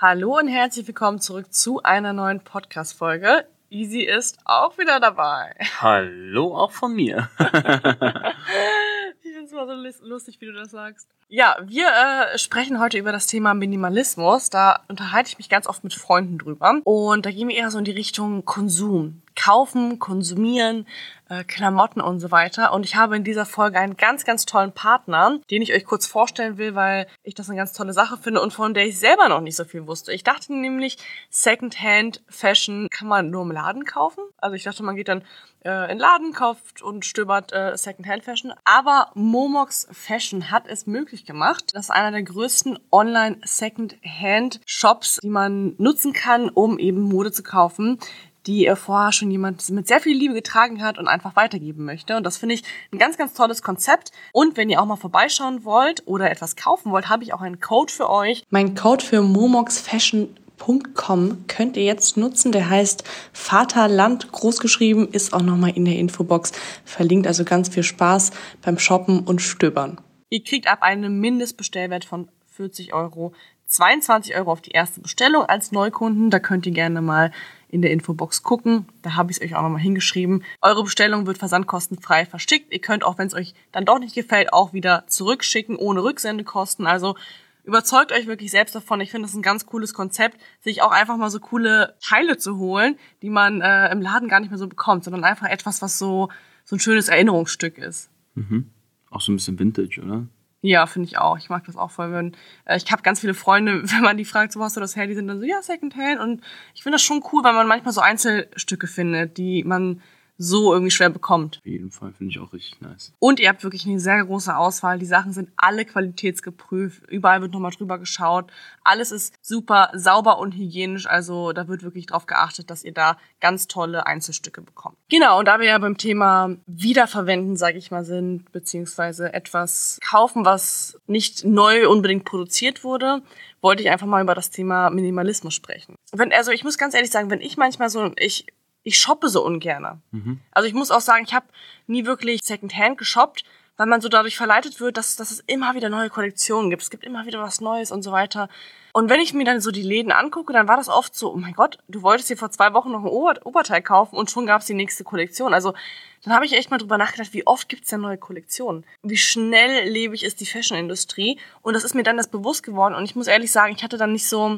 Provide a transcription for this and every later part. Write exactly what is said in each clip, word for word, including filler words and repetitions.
Hallo und herzlich willkommen zurück zu einer neuen Podcast-Folge. Easy ist auch wieder dabei. Hallo auch von mir. Ich finde es immer so lustig, wie du das sagst. Ja, wir äh, sprechen heute über das Thema Minimalismus. Da unterhalte ich mich ganz oft mit Freunden drüber. Und da gehen wir eher so in die Richtung Konsum. Kaufen, konsumieren, äh, Klamotten und so weiter. Und ich habe in dieser Folge einen ganz, ganz tollen Partner, den ich euch kurz vorstellen will, weil ich das eine ganz tolle Sache finde und von der ich selber noch nicht so viel wusste. Ich dachte nämlich, Secondhand Fashion kann man nur im Laden kaufen. Also ich dachte, man geht dann äh, in den Laden, kauft und stöbert äh, Secondhand Fashion. Aber Momox Fashion hat es möglich gemacht. Das ist einer der größten Online Secondhand Shops, die man nutzen kann, um eben Mode zu kaufen, die vorher schon jemand mit sehr viel Liebe getragen hat und einfach weitergeben möchte. Und das finde ich ein ganz, ganz tolles Konzept. Und wenn ihr auch mal vorbeischauen wollt oder etwas kaufen wollt, habe ich auch einen Code für euch. Mein Code für momoxfashion punkt com könnt ihr jetzt nutzen. Der heißt Vaterland großgeschrieben, ist auch nochmal in der Infobox verlinkt. Also ganz viel Spaß beim Shoppen und Stöbern. Ihr kriegt ab einem Mindestbestellwert von vierzig Euro zweiundzwanzig Euro auf die erste Bestellung als Neukunden. Da könnt ihr gerne mal in der Infobox gucken. Da habe ich es euch auch nochmal hingeschrieben. Eure Bestellung wird versandkostenfrei verschickt. Ihr könnt auch, wenn es euch dann doch nicht gefällt, auch wieder zurückschicken, ohne Rücksendekosten. Also überzeugt euch wirklich selbst davon. Ich finde das ein ganz cooles Konzept, sich auch einfach mal so coole Teile zu holen, die man äh, im Laden gar nicht mehr so bekommt, sondern einfach etwas, was so, so ein schönes Erinnerungsstück ist. Mhm. Auch so ein bisschen Vintage, oder? Ja, finde ich auch. Ich mag das auch voll. Wenn, äh, ich habe ganz viele Freunde, wenn man die fragt, so wo hast du das her, die sind dann so, ja, Secondhand. Und ich finde das schon cool, weil man manchmal so Einzelstücke findet, die man so irgendwie schwer bekommt. Auf jeden Fall, finde ich auch richtig nice. Und ihr habt wirklich eine sehr große Auswahl. Die Sachen sind alle qualitätsgeprüft. Überall wird nochmal drüber geschaut. Alles ist super sauber und hygienisch. Also da wird wirklich drauf geachtet, dass ihr da ganz tolle Einzelstücke bekommt. Genau, und da wir ja beim Thema Wiederverwenden, sage ich mal, sind, beziehungsweise etwas kaufen, was nicht neu unbedingt produziert wurde, wollte ich einfach mal über das Thema Minimalismus sprechen. Wenn, also ich muss ganz ehrlich sagen, wenn ich manchmal so, ich Ich shoppe so ungerne. Mhm. Also ich muss auch sagen, ich habe nie wirklich Secondhand geshoppt, weil man so dadurch verleitet wird, dass, dass es immer wieder neue Kollektionen gibt. Es gibt immer wieder was Neues und so weiter. Und wenn ich mir dann so die Läden angucke, dann war das oft so, oh mein Gott, du wolltest dir vor zwei Wochen noch ein Ober- Oberteil kaufen und schon gab es die nächste Kollektion. Also dann habe ich echt mal drüber nachgedacht, wie oft gibt es denn neue Kollektionen? Wie schnelllebig ist die Fashion-Industrie? Und das ist mir dann das bewusst geworden. Und ich muss ehrlich sagen, ich hatte dann nicht so...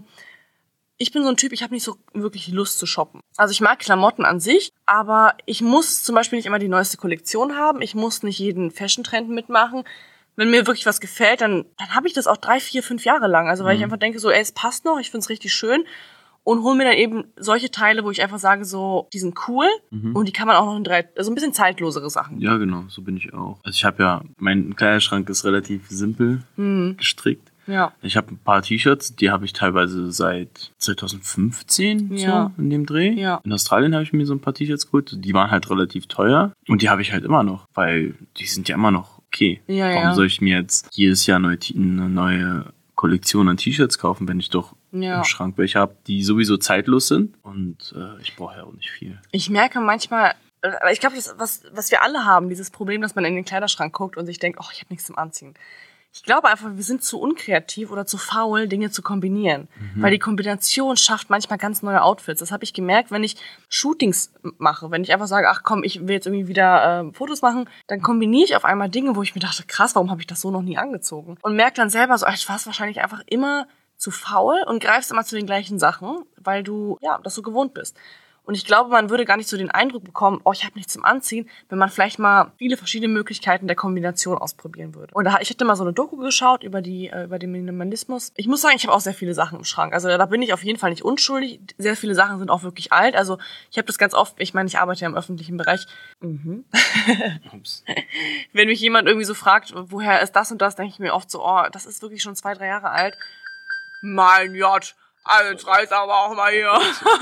Ich bin so ein Typ, ich habe nicht so wirklich Lust zu shoppen. Also ich mag Klamotten an sich, aber ich muss zum Beispiel nicht immer die neueste Kollektion haben. Ich muss nicht jeden Fashion-Trend mitmachen. Wenn mir wirklich was gefällt, dann dann habe ich das auch drei, vier, fünf Jahre lang. Also weil mhm. ich einfach denke so, ey, es passt noch, ich find's richtig schön. Und hole mir dann eben solche Teile, wo ich einfach sage so, die sind cool mhm. und die kann man auch noch in drei, also ein bisschen zeitlosere Sachen. Ja, genau, so bin ich auch. Also ich habe ja, mein Kleiderschrank ist relativ simpel mhm. gestrickt. Ja. Ich habe ein paar T-Shirts, die habe ich teilweise seit zwanzig fünfzehn ja. so in dem Dreh. Ja. In Australien habe ich mir so ein paar T-Shirts geholt, die waren halt relativ teuer und die habe ich halt immer noch, weil die sind ja immer noch okay. Ja, Warum ja. soll ich mir jetzt jedes Jahr neue, eine neue Kollektion an T-Shirts kaufen, wenn ich doch ja. im Schrank welche habe, die sowieso zeitlos sind und äh, ich brauche ja auch nicht viel. Ich merke manchmal, ich glaube, das was was wir alle haben, dieses Problem, dass man in den Kleiderschrank guckt und sich denkt, oh, ich habe nichts zum Anziehen. Ich glaube einfach, wir sind zu unkreativ oder zu faul, Dinge zu kombinieren. Mhm. Weil die Kombination schafft manchmal ganz neue Outfits. Das habe ich gemerkt, wenn ich Shootings mache. Wenn ich einfach sage, ach komm, ich will jetzt irgendwie wieder äh, Fotos machen, dann kombiniere ich auf einmal Dinge, wo ich mir dachte, krass, warum habe ich das so noch nie angezogen? Und merke dann selber so, ich war wahrscheinlich einfach immer zu faul und greifst immer zu den gleichen Sachen, weil du ja das so gewohnt bist. Und ich glaube, man würde gar nicht so den Eindruck bekommen, oh, ich habe nichts zum Anziehen, wenn man vielleicht mal viele verschiedene Möglichkeiten der Kombination ausprobieren würde. Und da, ich hatte mal so eine Doku geschaut über die äh, über den Minimalismus. Ich muss sagen, ich habe auch sehr viele Sachen im Schrank. Also da bin ich auf jeden Fall nicht unschuldig. Sehr viele Sachen sind auch wirklich alt. Also ich habe das ganz oft, ich meine, ich arbeite ja im öffentlichen Bereich. Mhm. Ups. Wenn mich jemand irgendwie so fragt, woher ist das und das, denke ich mir oft so, oh, das ist wirklich schon zwei, drei Jahre alt. Mein Gott. Also jetzt reiß aber auch mal hier.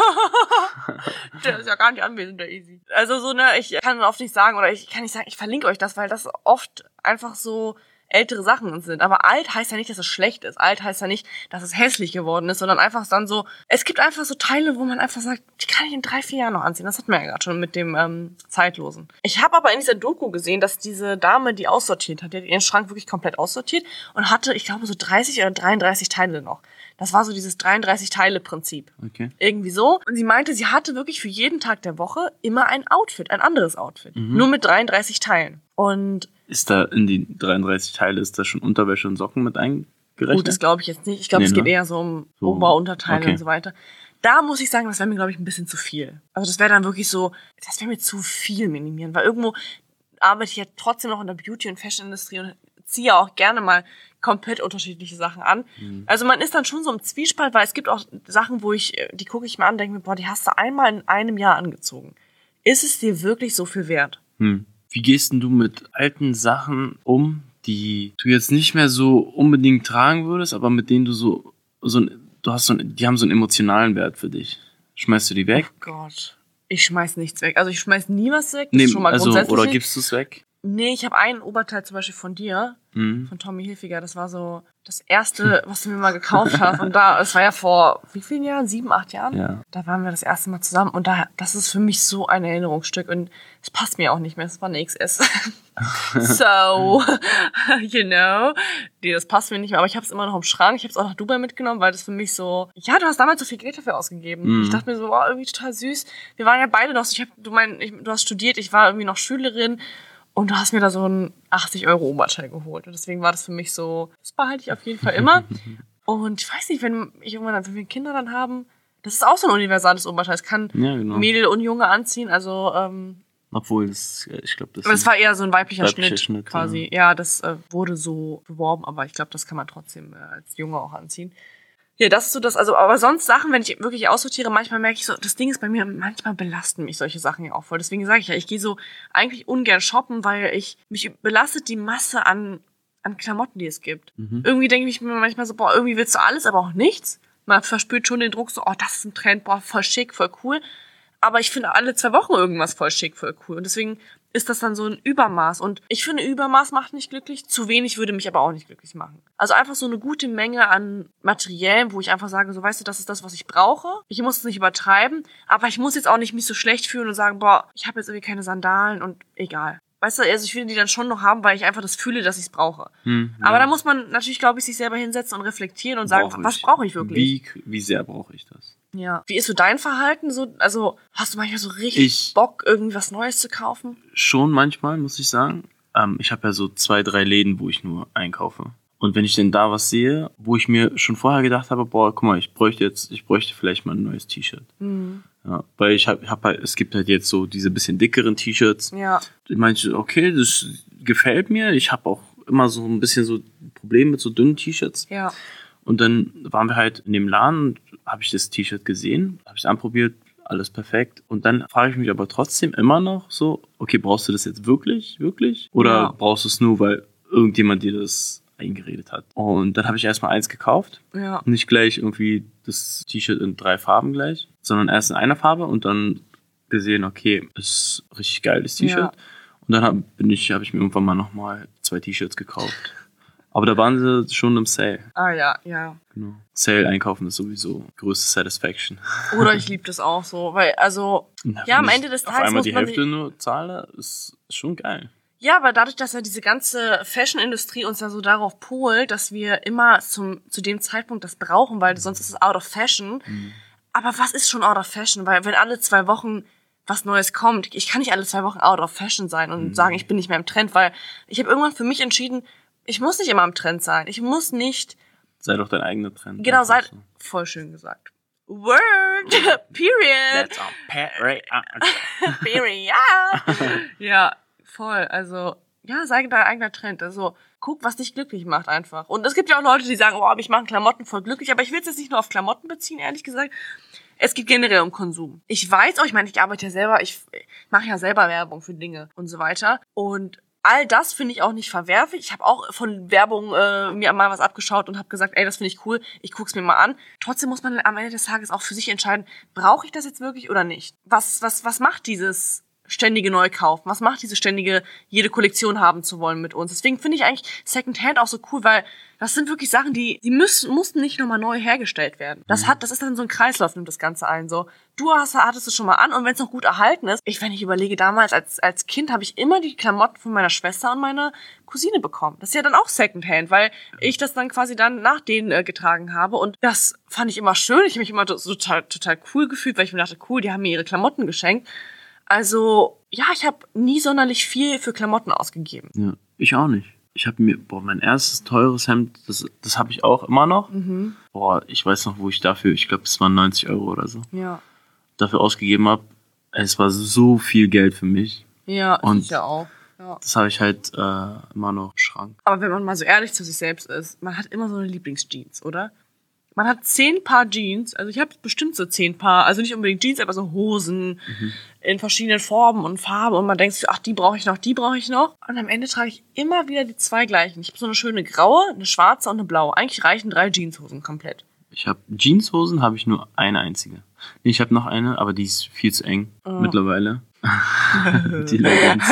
Der ist ja gar nicht anwesend, der Easy. Also so, ne, ich kann oft nicht sagen, oder ich kann nicht sagen, ich verlinke euch das, weil das oft einfach so ältere Sachen sind. Aber alt heißt ja nicht, dass es schlecht ist. Alt heißt ja nicht, dass es hässlich geworden ist, sondern einfach dann so, es gibt einfach so Teile, wo man einfach sagt, die kann ich in drei, vier Jahren noch anziehen. Das hatten wir ja gerade schon mit dem ähm, Zeitlosen. Ich habe aber in dieser Doku gesehen, dass diese Dame, die aussortiert hat, die hat ihren Schrank wirklich komplett aussortiert und hatte, ich glaube, so dreißig oder dreiunddreißig Teile noch. Das war so dieses dreiunddreißig-Teile-Prinzip. Okay. Irgendwie so. Und sie meinte, sie hatte wirklich für jeden Tag der Woche immer ein Outfit, ein anderes Outfit. Mhm. Nur mit dreiunddreißig Teilen. Und ist da in die dreiunddreißig Teile, ist da schon Unterwäsche und Socken mit eingerechnet? Gut, das glaube ich jetzt nicht. Ich glaube, nee, es geht ne? eher so um so. Ober-, Unterteile okay. und so weiter. Da muss ich sagen, das wäre mir, glaube ich, ein bisschen zu viel. Also das wäre dann wirklich so, das wäre mir zu viel minimieren. Weil irgendwo arbeite ich ja trotzdem noch in der Beauty- und Fashion-Industrie und ziehe auch gerne mal komplett unterschiedliche Sachen an. Mhm. Also man ist dann schon so im Zwiespalt, weil es gibt auch Sachen, wo ich, die gucke ich mir an und denke mir, boah, die hast du einmal in einem Jahr angezogen. Ist es dir wirklich so viel wert? Hm. Wie gehst denn du mit alten Sachen um, die du jetzt nicht mehr so unbedingt tragen würdest, aber mit denen du so, so du hast so, die haben so einen emotionalen Wert für dich? Schmeißt du die weg? Oh Gott, ich schmeiß nichts weg. Also ich schmeiß nie was weg. Das nee, ist schon mal also, grundsätzlich. Oder gibst du es weg? Nee, ich habe ein Oberteil zum Beispiel von dir, mhm. von Tommy Hilfiger. Das war so das erste, was du mir mal gekauft hast. Und da, es war ja vor wie vielen Jahren? Sieben, acht Jahren? Ja. Da waren wir das erste Mal zusammen. Und da, das ist für mich so ein Erinnerungsstück. Und es passt mir auch nicht mehr. Es war eine X S. So, you know. Nee, das passt mir nicht mehr. Aber ich habe es immer noch im Schrank. Ich habe es auch nach Dubai mitgenommen, weil das für mich so, ja, du hast damals so viel Geld dafür ausgegeben. Mhm. Ich dachte mir so, wow, irgendwie total süß. Wir waren ja beide noch so, ich hab, du mein, ich, du hast studiert, ich war irgendwie noch Schülerin. Und du hast mir da so ein achtzig Euro Oberteil geholt. Und deswegen war das für mich so, das behalte ich auf jeden Fall immer. Und ich weiß nicht, wenn ich irgendwann, wenn wir Kinder dann haben, das ist auch so ein universales Oberteil. Es kann ja, genau. Mädel und Junge anziehen. Also, ähm, obwohl, das, ich glaube, das es war eher so ein weiblicher, weiblicher Schnitt, Schnitt quasi. Ja, ja das äh, wurde so beworben, aber ich glaube, das kann man trotzdem äh, als Junge auch anziehen. Ja, das ist so das, also, aber sonst Sachen, wenn ich wirklich aussortiere, manchmal merke ich so, das Ding ist bei mir, manchmal belasten mich solche Sachen ja auch voll. Deswegen sage ich ja, ich gehe so eigentlich ungern shoppen, weil ich, mich belastet die Masse an, an Klamotten, die es gibt. Mhm. Irgendwie denke ich mir manchmal so, boah, irgendwie willst du alles, aber auch nichts. Man verspürt schon den Druck so, oh, das ist ein Trend, boah, voll schick, voll cool. Aber ich finde alle zwei Wochen irgendwas voll schick, voll cool. Und deswegen ist das dann so ein Übermaß. Und ich finde, Übermaß macht nicht glücklich. Zu wenig würde mich aber auch nicht glücklich machen. Also einfach so eine gute Menge an Materialien, wo ich einfach sage, so weißt du, das ist das, was ich brauche. Ich muss es nicht übertreiben, aber ich muss jetzt auch nicht mich so schlecht fühlen und sagen, boah, ich habe jetzt irgendwie keine Sandalen und egal. Weißt du, also ich will die dann schon noch haben, weil ich einfach das fühle, dass ich es brauche. Hm, ja. Aber da muss man natürlich, glaube ich, sich selber hinsetzen und reflektieren und sagen, brauch was brauche ich wirklich? Wie, wie sehr brauche ich das? Ja. Wie ist so dein Verhalten? So, also hast du manchmal so richtig ich Bock, irgendwas Neues zu kaufen? Schon manchmal, muss ich sagen. Ähm, ich habe ja so zwei, drei Läden, wo ich nur einkaufe. Und wenn ich denn da was sehe, wo ich mir schon vorher gedacht habe, boah, guck mal, ich bräuchte jetzt, ich bräuchte vielleicht mal ein neues T-Shirt. Mhm. Ja, weil ich habe, hab halt, es gibt halt jetzt so diese bisschen dickeren T-Shirts. Ja. Ich meinte, okay, das gefällt mir. Ich habe auch immer so ein bisschen so Probleme mit so dünnen T-Shirts. Ja. Und dann waren wir halt in dem Laden, habe ich das T-Shirt gesehen, habe es anprobiert, alles perfekt. Und dann frage ich mich aber trotzdem immer noch so, okay, brauchst du das jetzt wirklich, wirklich? Oder ja. brauchst du es nur, weil irgendjemand dir das eingeredet hat? Und dann habe ich erstmal eins gekauft. Ja. Nicht gleich irgendwie das T-Shirt in drei Farben gleich, sondern erst in einer Farbe und dann gesehen, okay, ist ein richtig geiles T-Shirt. Ja. Und dann habe ich, hab ich mir irgendwann mal nochmal zwei T-Shirts gekauft. Aber da waren sie schon im Sale. Ah ja, ja. Genau. Sale einkaufen ist sowieso größte Satisfaction. Oder ich liebe das auch so, weil also Na, ja am Ende des Tages auf einmal muss die man Hälfte nur zahle, ist schon geil. Ja, aber dadurch, dass ja diese ganze Fashion-Industrie uns ja so darauf polt, dass wir immer zum zu dem Zeitpunkt das brauchen, weil sonst ist es out of fashion. Mhm. Aber was ist schon out of fashion? Weil wenn alle zwei Wochen was Neues kommt, ich kann nicht alle zwei Wochen out of fashion sein und mhm. sagen, ich bin nicht mehr im Trend, weil ich habe irgendwann für mich entschieden, ich muss nicht immer im Trend sein. Ich muss nicht... Sei doch dein eigener Trend. Genau, sei... So. Voll schön gesagt. Word! Period! That's on period. Period! Ja, voll. Also, ja, sei dein eigener Trend. Also, guck, was dich glücklich macht einfach. Und es gibt ja auch Leute, die sagen, oh, mich machen Klamotten voll glücklich. Aber ich will es jetzt nicht nur auf Klamotten beziehen, ehrlich gesagt. Es geht generell um Konsum. Ich weiß auch, ich meine, ich arbeite ja selber, ich mache ja selber Werbung für Dinge und so weiter. Und all das finde ich auch nicht verwerflich. Ich habe auch von Werbung äh, mir mal was abgeschaut und habe gesagt, ey, das finde ich cool, ich guck's mir mal an. Trotzdem muss man am Ende des Tages auch für sich entscheiden, brauche ich das jetzt wirklich oder nicht? Was was was macht dieses ständige neu kaufen? Was macht diese ständige, jede Kollektion haben zu wollen mit uns? Deswegen finde ich eigentlich Secondhand auch so cool, weil das sind wirklich Sachen, die, die müssen, mussten nicht nochmal neu hergestellt werden. Das hat, das ist dann so ein Kreislauf, nimmt das Ganze ein, so. Du hast, hattest es schon mal an und wenn es noch gut erhalten ist, ich, wenn ich überlege, damals als, als Kind habe ich immer die Klamotten von meiner Schwester und meiner Cousine bekommen. Das ist ja dann auch Secondhand, weil ich das dann quasi dann nach denen äh, getragen habe und das fand ich immer schön. Ich habe mich immer so total, total cool gefühlt, weil ich mir dachte, cool, die haben mir ihre Klamotten geschenkt. Also, ja, ich habe nie sonderlich viel für Klamotten ausgegeben. Ja, ich auch nicht. Ich habe mir, boah, mein erstes teures Hemd, das, das habe ich auch immer noch. Mhm. Boah, ich weiß noch, wo ich dafür, ich glaube, es waren neunzig Euro oder so, Ja. dafür ausgegeben habe. Es war so viel Geld für mich. Ja, und ich ja auch. Ja. Das habe ich halt äh, immer noch im Schrank. Aber wenn man mal so ehrlich zu sich selbst ist, man hat immer so eine Lieblingsjeans, oder? Man hat zehn Paar Jeans, also ich habe bestimmt so zehn Paar, also nicht unbedingt Jeans, aber so Hosen mhm. in verschiedenen Formen und Farben und man denkt sich, ach, die brauche ich noch, die brauche ich noch. Und am Ende trage ich immer wieder die zwei gleichen. Ich habe so eine schöne graue, eine schwarze und eine blaue. Eigentlich reichen drei Jeanshosen komplett. Ich habe Jeanshosen, habe ich nur eine einzige. Nee, ich habe noch eine, aber die ist viel zu eng oh. mittlerweile. Die Leggings.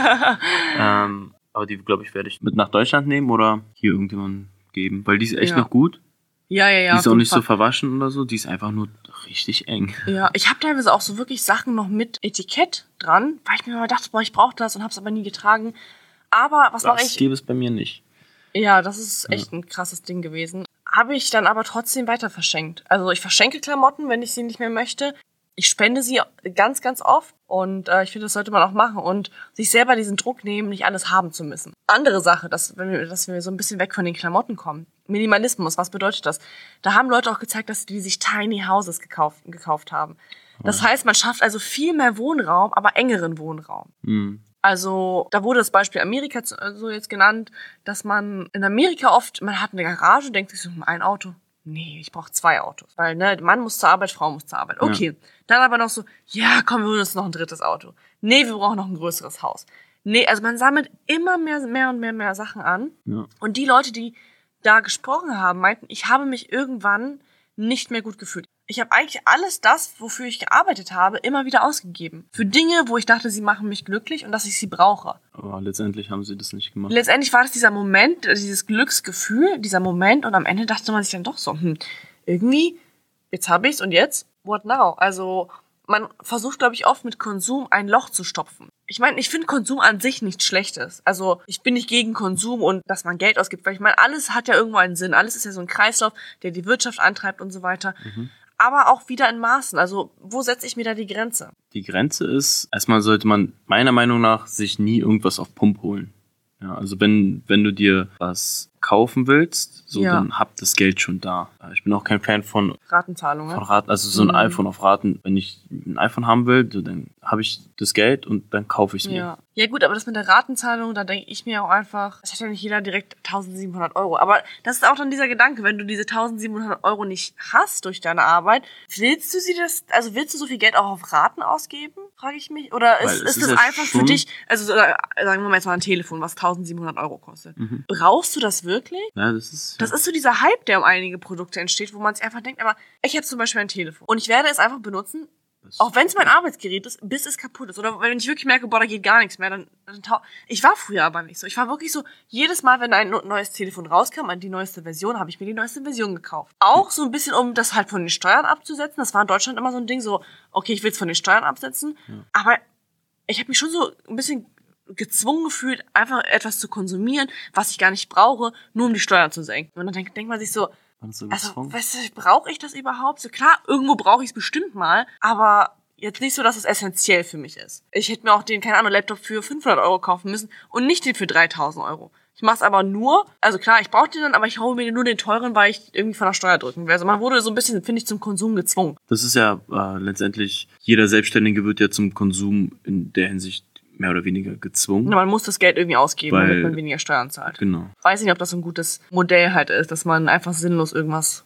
ähm, aber die, glaube ich, werde ich mit nach Deutschland nehmen oder hier irgendjemandem geben, weil die ist echt ja. noch gut. Ja, ja, ja. Die ist auch nicht Fall. so verwaschen oder so, die ist einfach nur richtig eng. Ja, ich habe teilweise auch so wirklich Sachen noch mit Etikett dran, weil ich mir immer dachte, boah, ich brauche das und habe es aber nie getragen. Aber was mache ich? Das gäbe es bei mir nicht. Ja, das ist echt ja. ein krasses Ding gewesen. Habe ich dann aber trotzdem weiter verschenkt. Also ich verschenke Klamotten, wenn ich sie nicht mehr möchte. Ich spende sie ganz, ganz oft und äh, ich finde, das sollte man auch machen und sich selber diesen Druck nehmen, nicht alles haben zu müssen. Andere Sache, dass, wenn wir, dass wir so ein bisschen weg von den Klamotten kommen. Minimalismus, was bedeutet das? Da haben Leute auch gezeigt, dass die sich Tiny Houses gekauft, gekauft haben. Das ja. heißt, man schafft also viel mehr Wohnraum, aber engeren Wohnraum. Mhm. Also da wurde das Beispiel Amerika so jetzt genannt, dass man in Amerika oft, man hat eine Garage, denkt sich so, ein Auto. Nee, ich brauche zwei Autos. Weil, ne, Mann muss zur Arbeit, Frau muss zur Arbeit. Okay. Ja. Dann aber noch so, ja, komm, wir holen uns noch ein drittes Auto. Nee, wir brauchen noch ein größeres Haus. Nee, also man sammelt immer mehr, mehr und mehr, mehr Sachen an. Ja. Und die Leute, die da gesprochen haben, meinten, ich habe mich irgendwann nicht mehr gut gefühlt. Ich habe eigentlich alles das, wofür ich gearbeitet habe, immer wieder ausgegeben. Für Dinge, wo ich dachte, sie machen mich glücklich und dass ich sie brauche. Aber letztendlich haben sie das nicht gemacht. Letztendlich war das dieser Moment, dieses Glücksgefühl, dieser Moment und am Ende dachte man sich dann doch so, hm, irgendwie, jetzt habe ich's und jetzt, what now? Also man versucht, glaube ich, oft mit Konsum ein Loch zu stopfen. Ich meine, ich finde Konsum an sich nichts Schlechtes. Also ich bin nicht gegen Konsum und dass man Geld ausgibt, weil ich meine, alles hat ja irgendwo einen Sinn. Alles ist ja so ein Kreislauf, der die Wirtschaft antreibt und so weiter. Mhm. Aber auch wieder in Maßen. Also wo setze ich mir da die Grenze? Die Grenze ist, erstmal sollte man meiner Meinung nach sich nie irgendwas auf Pump holen. Ja, also wenn, wenn du dir was kaufen willst, so, ja. dann hab das Geld schon da. Ich bin auch kein Fan von Ratenzahlungen. Von Raten, also so ein mhm. iPhone auf Raten. Wenn ich ein iPhone haben will, so, dann habe ich das Geld und dann kaufe ich es mir. Ja. ja gut, aber das mit der Ratenzahlung, da denke ich mir auch einfach, es hat ja nicht jeder direkt eintausendsiebenhundert Euro. Aber das ist auch dann dieser Gedanke, wenn du diese eintausendsiebenhundert Euro nicht hast durch deine Arbeit, willst du sie das, also willst du so viel Geld auch auf Raten ausgeben, frage ich mich? Oder ist, ist, ist das ja einfach für dich, also sagen wir mal jetzt mal ein Telefon, was eintausendsiebenhundert Euro kostet. Mhm. Brauchst du das wirklich? Ja, das ist... Das ist so dieser Hype, der um einige Produkte entsteht, wo man sich einfach denkt, aber ich habe zum Beispiel ein Telefon und ich werde es einfach benutzen, das auch wenn es mein Arbeitsgerät ist, bis es kaputt ist. Oder wenn ich wirklich merke, boah, da geht gar nichts mehr, dann, dann tau- Ich war früher aber nicht so. Ich war wirklich so, jedes Mal, wenn ein neues Telefon rauskam, die neueste Version, habe ich mir die neueste Version gekauft. Auch so ein bisschen, um das halt von den Steuern abzusetzen. Das war in Deutschland immer so ein Ding, so, okay, ich will es von den Steuern absetzen. Ja. Aber ich habe mich schon so ein bisschen gezwungen gefühlt, einfach etwas zu konsumieren, was ich gar nicht brauche, nur um die Steuern zu senken. Und dann denkt, denkt man sich so, so also, weißt du, brauche ich das überhaupt? So klar, irgendwo brauche ich es bestimmt mal, aber jetzt nicht so, dass es essentiell für mich ist. Ich hätte mir auch den, keine Ahnung, Laptop für fünfhundert Euro kaufen müssen und nicht den für dreitausend Euro. Ich mache es aber nur, also klar, ich brauche den dann, aber ich hole mir nur den teuren, weil ich irgendwie von der Steuer drücken will. Also man wurde so ein bisschen, finde ich, zum Konsum gezwungen. Das ist ja äh, letztendlich, jeder Selbstständige wird ja zum Konsum in der Hinsicht mehr oder weniger gezwungen. Ja, man muss das Geld irgendwie ausgeben, weil, damit man weniger Steuern zahlt. Genau. Weiß nicht, ob das so ein gutes Modell halt ist, dass man einfach sinnlos irgendwas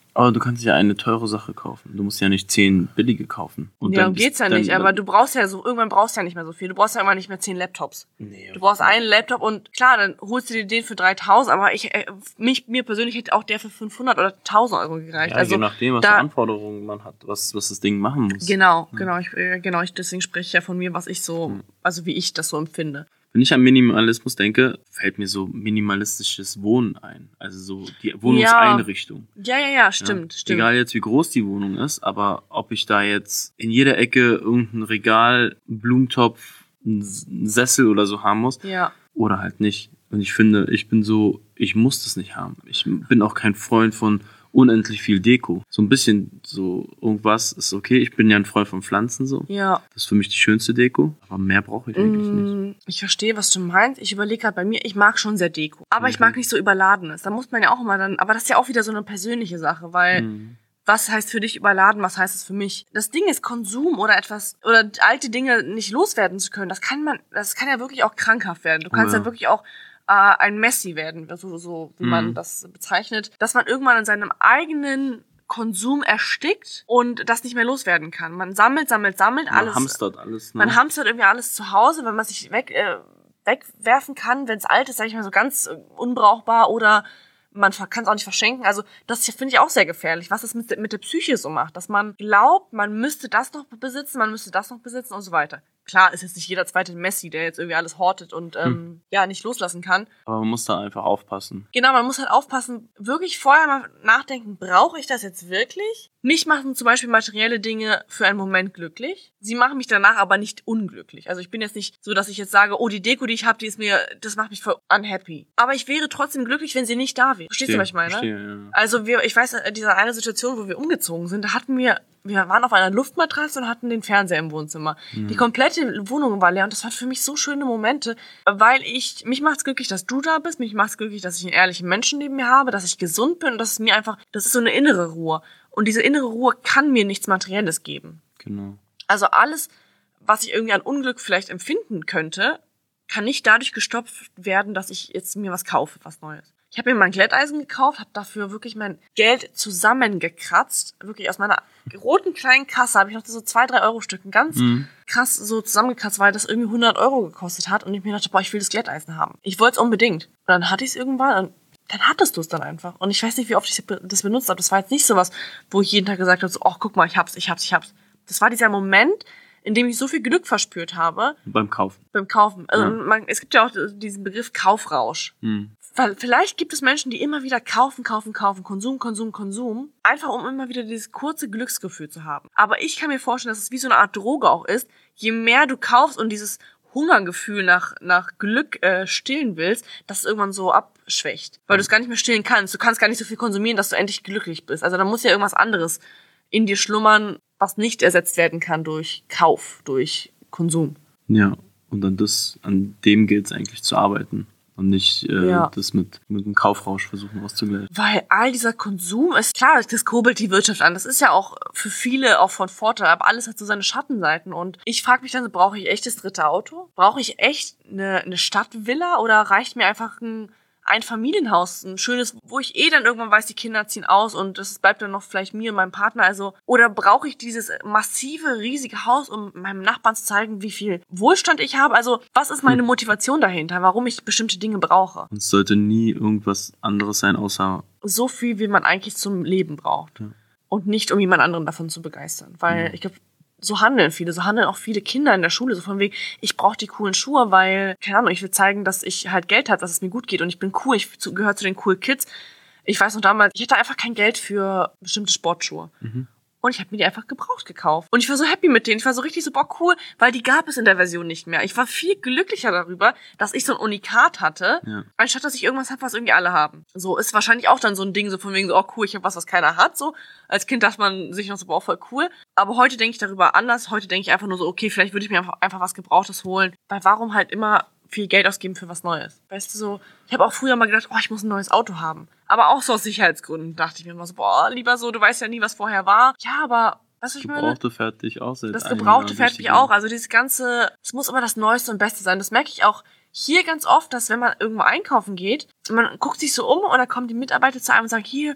Aber du kannst ja eine teure Sache kaufen. Du musst ja nicht zehn billige kaufen. Und ja, darum geht's ja nicht. Aber du brauchst ja so, irgendwann brauchst du ja nicht mehr so viel. Du brauchst ja immer nicht mehr zehn Laptops. Nee, du brauchst einen Laptop und klar, dann holst du dir den für dreitausend, aber ich, äh, mich, mir persönlich hätte auch der für fünfhundert oder tausend Euro gereicht. Ja, also, je nachdem, was da, für Anforderungen man hat, was, was das Ding machen muss. Genau, ja. genau, ich, genau, ich, deswegen spreche ich ja von mir, was ich so, hm. also wie ich das so empfinde. Wenn ich an Minimalismus denke, fällt mir so minimalistisches Wohnen ein. Also so die Wohnungseinrichtung. Ja, ja, ja, stimmt, ja. stimmt. Egal jetzt, wie groß die Wohnung ist, aber ob ich da jetzt in jeder Ecke irgendein Regal, einen Blumentopf, einen Sessel oder so haben muss. Ja. Oder halt nicht. Und ich finde, ich bin so, ich muss das nicht haben. Ich bin auch kein Freund von unendlich viel Deko. So ein bisschen so irgendwas ist okay. Ich bin ja ein Freund von Pflanzen so. Ja. Das ist für mich die schönste Deko. Aber mehr brauche ich eigentlich mm, nicht. Ich verstehe, was du meinst. Ich überlege gerade bei mir, ich mag schon sehr Deko. Aber mhm. ich mag nicht so Überladenes. Da muss man ja auch immer dann, aber das ist ja auch wieder so eine persönliche Sache, weil mhm. was heißt für dich überladen, was heißt es für mich? Das Ding ist Konsum oder etwas, oder alte Dinge nicht loswerden zu können. Das kann man, das kann ja wirklich auch krankhaft werden. Du kannst oh, ja. ja wirklich auch ein Messi werden, so, so wie mm. man das bezeichnet, dass man irgendwann in seinem eigenen Konsum erstickt und das nicht mehr loswerden kann. Man sammelt, sammelt, sammelt, man alles. Man hamstert alles. Ne? Man hamstert irgendwie alles zu Hause, wenn man sich weg, äh, wegwerfen kann, wenn es alt ist, sag ich mal so ganz äh, unbrauchbar oder man kann es auch nicht verschenken. Also das finde ich auch sehr gefährlich, was das mit, mit der Psyche so macht, dass man glaubt, man müsste das noch besitzen, man müsste das noch besitzen und so weiter. Klar ist jetzt nicht jeder zweite Messi, der jetzt irgendwie alles hortet und ähm, hm. ja nicht loslassen kann. Aber man muss da einfach aufpassen. Genau, man muss halt aufpassen, wirklich vorher mal nachdenken, brauche ich das jetzt wirklich? Mich machen zum Beispiel materielle Dinge für einen Moment glücklich. Sie machen mich danach aber nicht unglücklich. Also ich bin jetzt nicht so, dass ich jetzt sage, oh, die Deko, die ich habe, die ist mir, das macht mich voll unhappy. Aber ich wäre trotzdem glücklich, wenn sie nicht da wäre. Verstehst du, was ich meine? Verstehe, ja. Also wir, ich weiß, diese eine Situation, wo wir umgezogen sind, da hatten wir Wir waren auf einer Luftmatratze und hatten den Fernseher im Wohnzimmer. Mhm. Die komplette Wohnung war leer und das waren für mich so schöne Momente, weil ich, mich macht's glücklich, dass du da bist, mich macht's glücklich, dass ich einen ehrlichen Menschen neben mir habe, dass ich gesund bin und dass es mir einfach, das ist so eine innere Ruhe. Und diese innere Ruhe kann mir nichts Materielles geben. Genau. Also alles, was ich irgendwie an Unglück vielleicht empfinden könnte, kann nicht dadurch gestopft werden, dass ich jetzt mir was kaufe, was Neues. Ich habe mir mein Glätteisen gekauft, habe dafür wirklich mein Geld zusammengekratzt. Wirklich aus meiner roten kleinen Kasse habe ich noch so zwei, drei Euro Stücken ganz mhm. krass so zusammengekratzt, weil das irgendwie hundert Euro gekostet hat. Und ich mir dachte, boah, ich will das Glätteisen haben. Ich wollte es unbedingt. Und dann hatte ich es irgendwann und dann hattest du es dann einfach. Und ich weiß nicht, wie oft ich das benutzt habe. Das war jetzt nicht so was, wo ich jeden Tag gesagt habe, so, ach, guck mal, ich hab's, ich hab's, ich hab's. Das war dieser Moment, in dem ich so viel Glück verspürt habe. Beim Kaufen. Beim Kaufen. Also ja. man, es gibt ja auch diesen Begriff Kaufrausch. Mhm. Weil vielleicht gibt es Menschen, die immer wieder kaufen, kaufen, kaufen, Konsum, Konsum, Konsum, einfach um immer wieder dieses kurze Glücksgefühl zu haben. Aber ich kann mir vorstellen, dass es wie so eine Art Droge auch ist. Je mehr du kaufst und dieses Hungergefühl nach nach Glück äh, stillen willst, dass es irgendwann so abschwächt. Weil du es gar nicht mehr stillen kannst. Du kannst gar nicht so viel konsumieren, dass du endlich glücklich bist. Also da muss ja irgendwas anderes in dir schlummern, was nicht ersetzt werden kann durch Kauf, durch Konsum. Ja, und an das, an dem gilt es eigentlich zu arbeiten. Und nicht äh, ja. das mit, mit einem Kaufrausch versuchen auszugleichen. Weil all dieser Konsum ist, klar, das kurbelt die Wirtschaft an. Das ist ja auch für viele auch von Vorteil, aber alles hat so seine Schattenseiten. Und ich frage mich dann so, brauche ich echt das dritte Auto? Brauche ich echt eine, eine Stadtvilla? Oder reicht mir einfach ein ein Familienhaus, ein schönes, wo ich eh dann irgendwann weiß, die Kinder ziehen aus und es bleibt dann noch vielleicht mir und meinem Partner. Also, oder brauche ich dieses massive, riesige Haus, um meinem Nachbarn zu zeigen, wie viel Wohlstand ich habe? Also, was ist meine Motivation dahinter, warum ich bestimmte Dinge brauche? Und es sollte nie irgendwas anderes sein, außer so viel, wie man eigentlich zum Leben braucht. Ja. Und nicht, um jemand anderen davon zu begeistern. Weil ja. ich glaube, so handeln viele, so handeln auch viele Kinder in der Schule, so von wegen, ich brauche die coolen Schuhe, weil, keine Ahnung, ich will zeigen, dass ich halt Geld habe, dass es mir gut geht und ich bin cool, ich gehöre zu den cool Kids. Ich weiß noch damals, ich hatte einfach kein Geld für bestimmte Sportschuhe. Mhm. Und ich habe mir die einfach gebraucht gekauft. Und ich war so happy mit denen. Ich war so richtig so, boah, cool, weil die gab es in der Version nicht mehr. Ich war viel glücklicher darüber, dass ich so ein Unikat hatte, ja. anstatt dass ich irgendwas habe, was irgendwie alle haben. So ist wahrscheinlich auch dann so ein Ding, so von wegen so, oh cool, ich habe was, was keiner hat. So als Kind dachte man sich noch so, boah, voll cool. Aber heute denke ich darüber anders. Heute denke ich einfach nur so, okay, vielleicht würde ich mir einfach, einfach was Gebrauchtes holen. Weil warum halt immer viel Geld ausgeben für was Neues? Weißt du, so, ich habe auch früher mal gedacht, oh, ich muss ein neues Auto haben. Aber auch so aus Sicherheitsgründen dachte ich mir immer so, boah, lieber so, du weißt ja nie, was vorher war. Ja, aber, weißt du, ich meine? Das Gebrauchte fährt dich auch seit Das Gebrauchte fährt mich auch. Also dieses ganze, es muss immer das Neueste und Beste sein. Das merke ich auch hier ganz oft, dass wenn man irgendwo einkaufen geht, man guckt sich so um und dann kommen die Mitarbeiter zu einem und sagen, hier,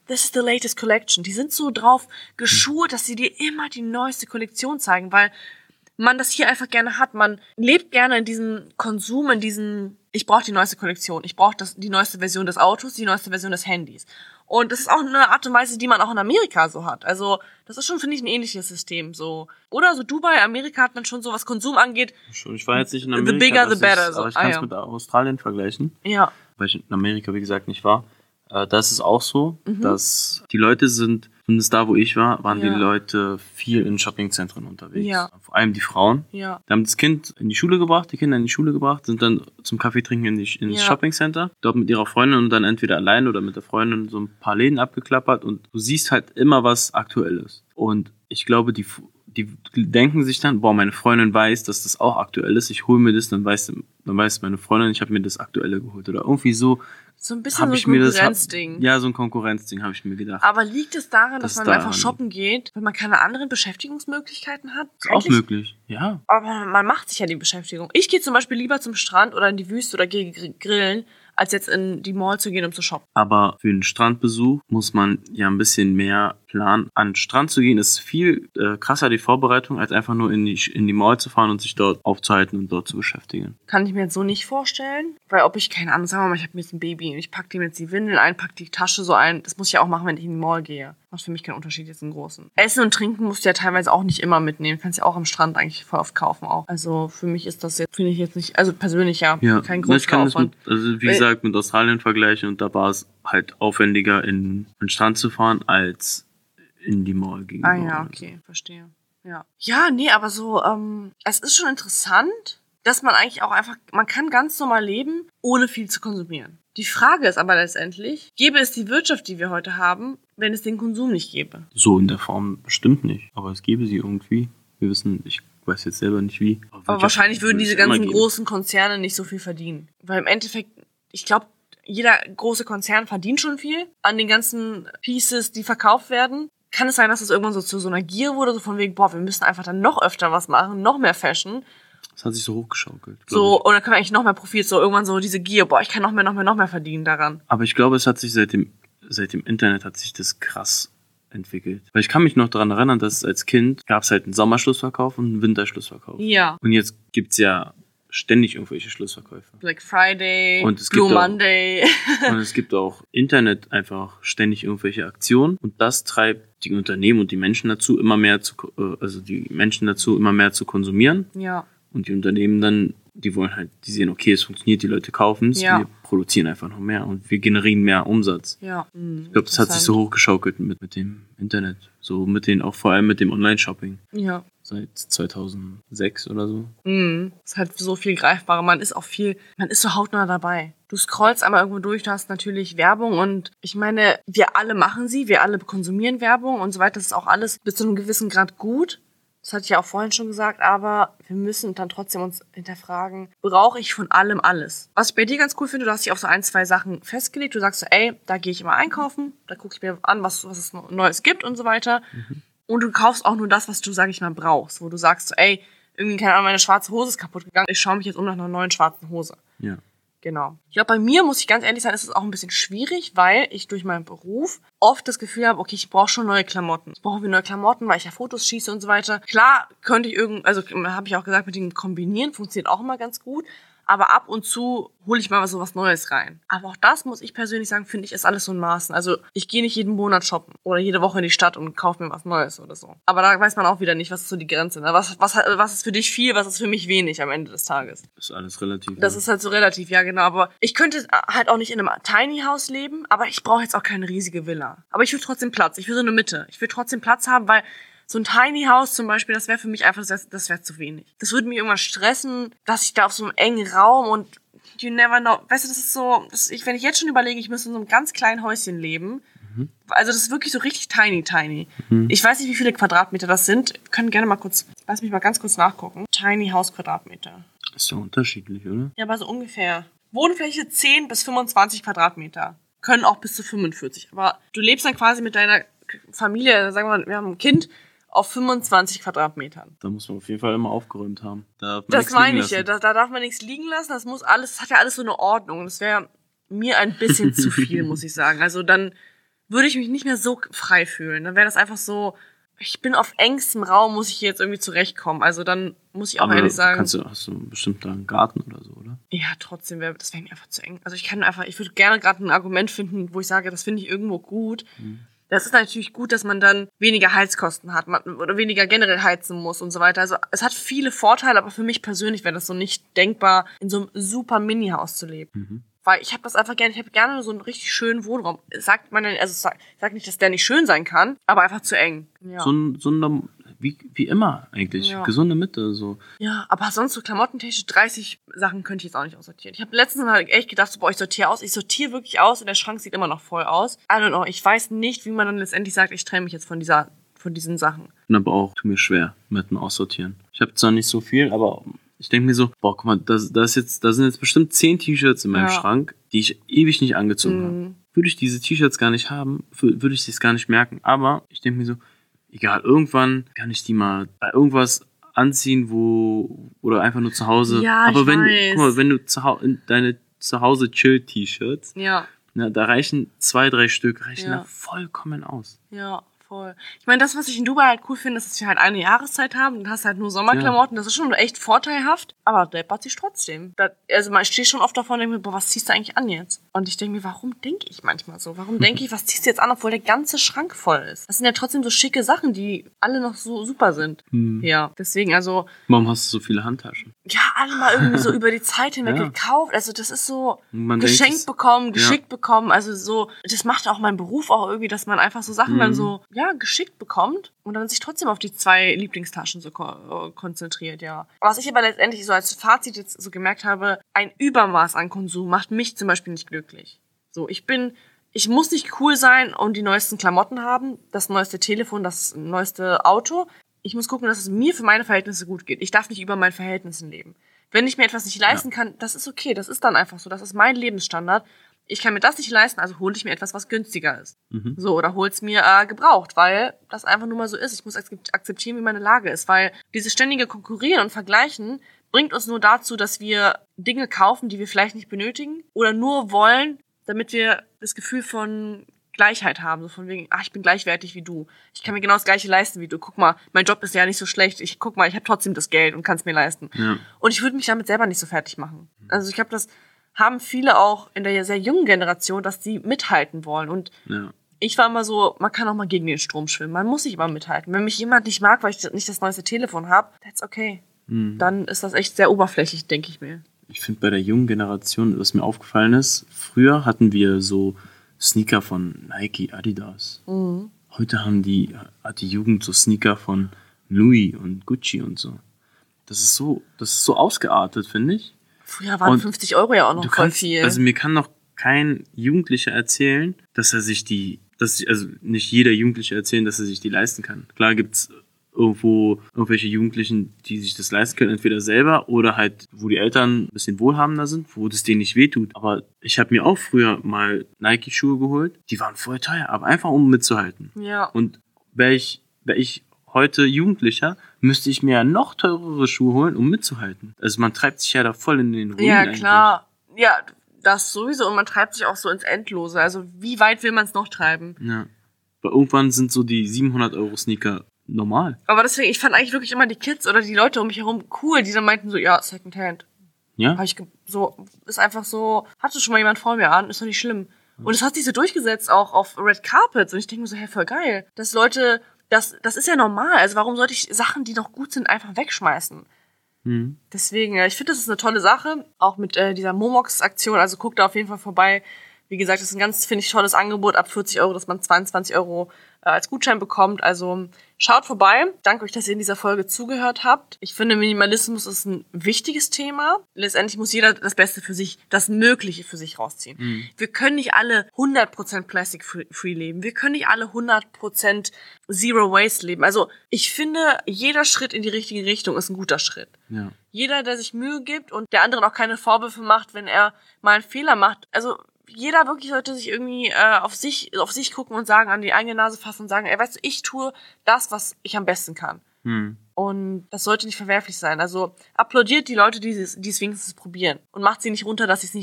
this is the latest collection. Die sind so drauf geschult, dass sie dir immer die neueste Kollektion zeigen, weil man das hier einfach gerne hat. Man lebt gerne in diesem Konsum, in diesem, ich brauche die neueste Kollektion, ich brauche das, die neueste Version des Autos, die neueste Version des Handys. Und das ist auch eine Art und Weise, die man auch in Amerika so hat. Also das ist schon, finde ich, ein ähnliches System. So. Oder so Dubai, Amerika hat man schon so, was Konsum angeht. Ich war jetzt nicht in Amerika, the bigger, the better. Ist, so. aber ich kann es ah, ja. mit Australien vergleichen. Ja. Weil ich in Amerika, wie gesagt, nicht war. Äh, da ist es auch so, mhm. dass die Leute sind, zumindest da, wo ich war, waren ja. die Leute viel in Shoppingzentren unterwegs. Ja. Vor allem die Frauen. Ja. Die haben das Kind in die Schule gebracht, die Kinder in die Schule gebracht, sind dann zum Kaffee trinken in die, ins ja. Shoppingcenter, dort mit ihrer Freundin und dann entweder allein oder mit der Freundin so ein paar Läden abgeklappert und du siehst halt immer was Aktuelles. Und ich glaube, die die denken sich dann, boah, meine Freundin weiß, dass das auch aktuell ist, ich hole mir das, dann weiß, dann weiß meine Freundin, ich habe mir das Aktuelle geholt. Oder irgendwie so. So ein bisschen so ein Konkurrenzding. Ja, so ein Konkurrenzding, habe ich mir gedacht. Aber liegt es daran, dass das man daran. einfach shoppen geht, wenn man keine anderen Beschäftigungsmöglichkeiten hat? Ist auch möglich, ja. Aber man macht sich ja die Beschäftigung. Ich gehe zum Beispiel lieber zum Strand oder in die Wüste oder gehe grillen, als jetzt in die Mall zu gehen, um zu shoppen. Aber für einen Strandbesuch muss man ja ein bisschen mehr planen. An den Strand zu gehen ist viel äh, krasser die Vorbereitung, als einfach nur in die, in die Mall zu fahren und sich dort aufzuhalten und dort zu beschäftigen. Kann ich mir jetzt so nicht vorstellen. Weil ob ich, keine Ahnung, sagen wir mal, ich habe mir jetzt ein Baby und ich packe dem jetzt die Windeln ein, packe die Tasche so ein. Das muss ich ja auch machen, wenn ich in die Mall gehe. Macht für mich keinen Unterschied jetzt im Großen. Essen und Trinken musst du ja teilweise auch nicht immer mitnehmen. Kannst ja auch am Strand eigentlich voll oft kaufen auch. Also für mich ist das jetzt, finde ich jetzt nicht, also persönlich ja, ja kein großer Ich kann das Aufwand. mit, also wie gesagt, mit Australien vergleichen und da war es halt aufwendiger, in den Strand zu fahren, als in die Mall gegenüber. Ah ja, okay, verstehe. Ja, ja, nee, aber so, ähm, es ist schon interessant, dass man eigentlich auch einfach, man kann ganz normal leben, ohne viel zu konsumieren. Die Frage ist aber letztendlich, gäbe es die Wirtschaft, die wir heute haben, wenn es den Konsum nicht gäbe? So in der Form bestimmt nicht, aber es gäbe sie irgendwie. Wir wissen, ich weiß jetzt selber nicht wie. Aber, aber wahrscheinlich würden diese ganzen großen Konzerne nicht so viel verdienen. Weil im Endeffekt, ich glaube, jeder große Konzern verdient schon viel an den ganzen Pieces, die verkauft werden. Kann es sein, dass es irgendwann so zu so einer Gier wurde, so von wegen, boah, wir müssen einfach dann noch öfter was machen, noch mehr Fashion. Das hat sich so hochgeschaukelt. So, und dann können wir eigentlich noch mehr Profit, so irgendwann so diese Gier, boah, ich kann noch mehr, noch mehr, noch mehr verdienen daran. Aber ich glaube, es hat sich seit dem, seit dem Internet hat sich das krass entwickelt. Weil ich kann mich noch daran erinnern, dass als Kind gab es halt einen Sommerschlussverkauf und einen Winterschlussverkauf. Ja. Und jetzt gibt's ja ständig irgendwelche Schlussverkäufe. Black Friday, und es Blue gibt Monday. Auch, und es gibt auch Internet einfach ständig irgendwelche Aktionen und das treibt die Unternehmen und die Menschen dazu, immer mehr zu, also die Menschen dazu, immer mehr zu konsumieren. Ja. Und die Unternehmen dann, die wollen halt, die sehen, okay, es funktioniert, die Leute kaufen es, ja. wir produzieren einfach noch mehr und wir generieren mehr Umsatz. Ja. Mhm, ich glaube, das hat sich so hochgeschaukelt mit, mit dem Internet. So mit den, auch vor allem mit dem Online-Shopping. Ja. Seit zweitausendsechs oder so. Mhm. Es ist halt so viel greifbarer. Man ist auch viel, man ist so hautnah dabei. Du scrollst einmal irgendwo durch, du hast natürlich Werbung und ich meine, wir alle machen sie, wir alle konsumieren Werbung und so weiter. Das ist auch alles bis zu einem gewissen Grad gut. Das hatte ich ja auch vorhin schon gesagt, aber wir müssen dann trotzdem uns hinterfragen, brauche ich von allem alles? Was ich bei dir ganz cool finde, du hast dich auf so ein, zwei Sachen festgelegt. Du sagst so, ey, da gehe ich immer einkaufen, da gucke ich mir an, was, was es Neues gibt und so weiter. Mhm. Und du kaufst auch nur das, was du, sag ich mal, brauchst. Wo du sagst so, ey, irgendwie, keine Ahnung, meine schwarze Hose ist kaputt gegangen, ich schaue mich jetzt um nach einer neuen schwarzen Hose. Ja. Genau. Ich glaube, bei mir, muss ich ganz ehrlich sein, ist es auch ein bisschen schwierig, weil ich durch meinen Beruf oft das Gefühl habe, okay, ich brauche schon neue Klamotten. Ich brauche wieder neue Klamotten, weil ich ja Fotos schieße und so weiter. Klar, könnte ich irgend, also habe ich auch gesagt, mit dem Kombinieren funktioniert auch immer ganz gut. Aber ab und zu hole ich mal so was Neues rein. Aber auch das, muss ich persönlich sagen, finde ich, ist alles so in Maßen. Also ich gehe nicht jeden Monat shoppen oder jede Woche in die Stadt und kaufe mir was Neues oder so. Aber da weiß man auch wieder nicht, was ist so die Grenze. Ne? Was, was, was ist für dich viel, was ist für mich wenig am Ende des Tages? Das ist alles relativ. Das ja. ist halt so relativ, ja genau. Aber ich könnte halt auch nicht in einem Tiny House leben, aber ich brauche jetzt auch keine riesige Villa. Aber ich will trotzdem Platz. Ich will so eine Mitte. Ich will trotzdem Platz haben, weil so ein Tiny House zum Beispiel, das wäre für mich einfach, das, das wäre zu wenig. Das würde mich irgendwann stressen, dass ich da auf so einem engen Raum und you never know. Weißt du, das ist so, das, ich, wenn ich jetzt schon überlege, ich müsste in so einem ganz kleinen Häuschen leben. Mhm. Also das ist wirklich so richtig tiny, tiny. Mhm. Ich weiß nicht, wie viele Quadratmeter das sind. Wir können gerne mal kurz, lass mich mal ganz kurz nachgucken. Tiny House Quadratmeter. Ist ja unterschiedlich, oder? Ja, aber so ungefähr. Wohnfläche zehn bis fünfundzwanzig Quadratmeter. Können auch bis zu fünfundvierzig. Aber du lebst dann quasi mit deiner Familie, sagen wir mal, wir haben ein Kind, auf fünfundzwanzig Quadratmetern. Da muss man auf jeden Fall immer aufgeräumt haben. Da das meine ich ja, da, da darf man nichts liegen lassen. Das muss alles, das hat ja alles so eine Ordnung. Das wäre mir ein bisschen zu viel, muss ich sagen. Also dann würde ich mich nicht mehr so frei fühlen. Dann wäre das einfach so, ich bin auf engstem Raum, muss ich hier jetzt irgendwie zurechtkommen. Also dann muss ich auch Aber ehrlich sagen. Kannst du, hast du bestimmt da einen Garten oder so, oder? Ja, trotzdem wäre das wäre mir einfach zu eng. Also ich kann einfach, ich würde gerne gerade ein Argument finden, wo ich sage, das finde ich irgendwo gut. Mhm. Das ist natürlich gut, dass man dann weniger Heizkosten hat man, oder weniger generell heizen muss und so weiter. Also es hat viele Vorteile, aber für mich persönlich wäre das so nicht denkbar, in so einem super Mini-Haus zu leben. Mhm. Weil ich habe das einfach gerne, ich habe gerne so einen richtig schönen Wohnraum. Sagt man, also sag, sag nicht, dass der nicht schön sein kann, aber einfach zu eng. Ja. So ein, so ein wie, wie immer eigentlich, ja. Gesunde Mitte, so. Ja, aber sonst so klamottentechnisch dreißig Sachen könnte ich jetzt auch nicht aussortieren. Ich habe letztens mal echt gedacht, so, boah, ich sortiere aus. Ich sortiere wirklich aus und der Schrank sieht immer noch voll aus. I don't know, ich weiß nicht, wie man dann letztendlich sagt, ich trenne mich jetzt von dieser, von diesen Sachen. Und aber auch, tut mir schwer mit dem Aussortieren. Ich habe zwar nicht so viel, aber ich denke mir so, boah, guck mal, das, das jetzt, da sind jetzt bestimmt zehn T-Shirts in meinem ja. Schrank, die ich ewig nicht angezogen mhm. habe. Würde ich diese T-Shirts gar nicht haben, würde ich es gar nicht merken. Aber ich denke mir so, egal, irgendwann kann ich die mal bei irgendwas anziehen, wo, oder einfach nur zu Hause. Ja, aber ich wenn, weiß. guck mal, wenn du zu Hause, deine Zuhause Chill-T-Shirts, ja. na, da reichen zwei, drei Stück, reichen ja. da vollkommen aus. Ja. Voll. Ich meine, das, was ich in Dubai halt cool finde, ist, dass wir halt eine Jahreszeit haben und hast halt nur Sommerklamotten. Ja. Das ist schon echt vorteilhaft, aber deppert sich trotzdem. Das, also ich stehe schon oft davor und denke mir, boah, was ziehst du eigentlich an jetzt? Und ich denke mir, warum denke ich manchmal so? Warum denke ich, was ziehst du jetzt an, obwohl der ganze Schrank voll ist? Das sind ja trotzdem so schicke Sachen, die alle noch so super sind. Hm. Ja, deswegen, also... Warum hast du so viele Handtaschen? Ja, alle mal irgendwie so über die Zeit hinweg ja. gekauft. Also das ist so man geschenkt denkt, bekommen, geschickt ja. bekommen. Also so, das macht auch mein Beruf auch irgendwie, dass man einfach so Sachen mhm. dann so, ja, geschickt bekommt und dann sich trotzdem auf die zwei Lieblingstaschen so ko- konzentriert, ja. Was ich aber letztendlich so als Fazit jetzt so gemerkt habe, ein Übermaß an Konsum macht mich zum Beispiel nicht glücklich. So, ich bin, ich muss nicht cool sein und die neuesten Klamotten haben, das neueste Telefon, das neueste Auto. Ich muss gucken, dass es mir für meine Verhältnisse gut geht. Ich darf nicht über meinen Verhältnissen leben. Wenn ich mir etwas nicht leisten ja. kann, das ist okay, das ist dann einfach so, das ist mein Lebensstandard. Ich kann mir das nicht leisten, also hole ich mir etwas, was günstiger ist. Mhm. So, oder hol's mir äh, gebraucht, weil das einfach nur mal so ist. Ich muss akzeptieren, wie meine Lage ist, weil dieses ständige Konkurrieren und Vergleichen bringt uns nur dazu, dass wir Dinge kaufen, die wir vielleicht nicht benötigen oder nur wollen, damit wir das Gefühl von Gleichheit haben, so von wegen, ach, ich bin gleichwertig wie du. Ich kann mir genau das Gleiche leisten wie du. Guck mal, mein Job ist ja nicht so schlecht. Ich guck mal, ich habe trotzdem das Geld und kann es mir leisten. Ja. Und ich würde mich damit selber nicht so fertig machen. Also ich glaube, das haben viele auch in der sehr jungen Generation, dass sie mithalten wollen. Und ja. ich war immer so, man kann auch mal gegen den Strom schwimmen. Man muss nicht immer mithalten. Wenn mich jemand nicht mag, weil ich nicht das neueste Telefon habe, that's okay. Mhm. Dann ist das echt sehr oberflächlich, denke ich mir. Ich finde bei der jungen Generation, was mir aufgefallen ist, früher hatten wir so Sneaker von Nike, Adidas. Mhm. Heute haben die, hat die Jugend so Sneaker von Louis und Gucci und so. Das ist so, das ist so ausgeartet, finde ich. Früher waren und fünfzig Euro ja auch noch voll kannst, viel. Also mir kann noch kein Jugendlicher erzählen, dass er sich die, dass also nicht jeder Jugendliche erzählen, dass er sich die leisten kann. Klar gibt's irgendwo irgendwelche Jugendlichen, die sich das leisten können, entweder selber oder halt, wo die Eltern ein bisschen wohlhabender sind, wo das denen nicht wehtut. Aber ich habe mir auch früher mal Nike-Schuhe geholt, die waren voll teuer, aber einfach um mitzuhalten. Ja. Und wäre ich, wäre ich heute Jugendlicher, müsste ich mir ja noch teurere Schuhe holen, um mitzuhalten. Also man treibt sich ja da voll in den Ruin. Ja, eigentlich. klar. Ja, das sowieso. Und man treibt sich auch so ins Endlose. Also wie weit will man es noch treiben? Ja. Weil irgendwann sind so die siebenhundert Euro Sneaker normal. Aber deswegen, ich fand eigentlich wirklich immer die Kids oder die Leute um mich herum cool, die dann meinten so, ja, Secondhand. Ja? Hab ich ge- so, ist einfach so, hatte schon mal jemand vor mir an, ist doch nicht schlimm. Und es hat sich so durchgesetzt, auch auf Red Carpets. Und ich denke mir so, hey, voll geil. Dass Leute, das, das ist ja normal. Also warum sollte ich Sachen, die noch gut sind, einfach wegschmeißen? Mhm. Deswegen, ja, ich finde, das ist eine tolle Sache. Auch mit äh, dieser Momox-Aktion. Also guckt da auf jeden Fall vorbei. Wie gesagt, das ist ein ganz, finde ich, tolles Angebot. Ab vierzig Euro, dass man zweiundzwanzig Euro äh, als Gutschein bekommt. Also schaut vorbei. Danke euch, dass ihr in dieser Folge zugehört habt. Ich finde, Minimalismus ist ein wichtiges Thema. Letztendlich muss jeder das Beste für sich, das Mögliche für sich rausziehen. Mhm. Wir können nicht alle hundert Prozent Plastic-free leben. Wir können nicht alle hundert Prozent Zero Waste leben. Also ich finde, jeder Schritt in die richtige Richtung ist ein guter Schritt. Ja. Jeder, der sich Mühe gibt und der anderen auch keine Vorwürfe macht, wenn er mal einen Fehler macht. Also jeder wirklich sollte sich irgendwie äh, auf sich auf sich gucken und sagen, an die eigene Nase fassen und sagen, ey, weißt du, ich tue das, was ich am besten kann. Hm. Und das sollte nicht verwerflich sein. Also applaudiert die Leute, die es, die es wenigstens probieren. Und macht sie nicht runter, dass sie es nicht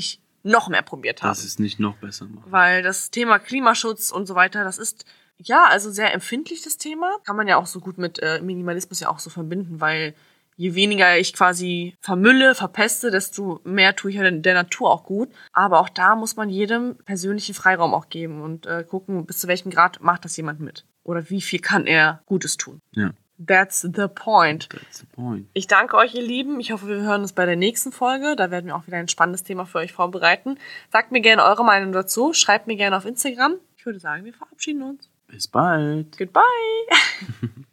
noch mehr probiert haben. Das ist nicht noch besser machen. Weil das Thema Klimaschutz und so weiter, das ist ja also sehr empfindlich, das Thema. Kann man ja auch so gut mit äh, Minimalismus ja auch so verbinden, weil je weniger ich quasi vermülle, verpeste, desto mehr tue ich ja der Natur auch gut. Aber auch da muss man jedem persönlichen Freiraum auch geben und äh, gucken, bis zu welchem Grad macht das jemand mit. Oder wie viel kann er Gutes tun. Ja. That's the point. That's the point. Ich danke euch, ihr Lieben. Ich hoffe, wir hören uns bei der nächsten Folge. Da werden wir auch wieder ein spannendes Thema für euch vorbereiten. Sagt mir gerne eure Meinung dazu. Schreibt mir gerne auf Instagram. Ich würde sagen, wir verabschieden uns. Bis bald. Goodbye.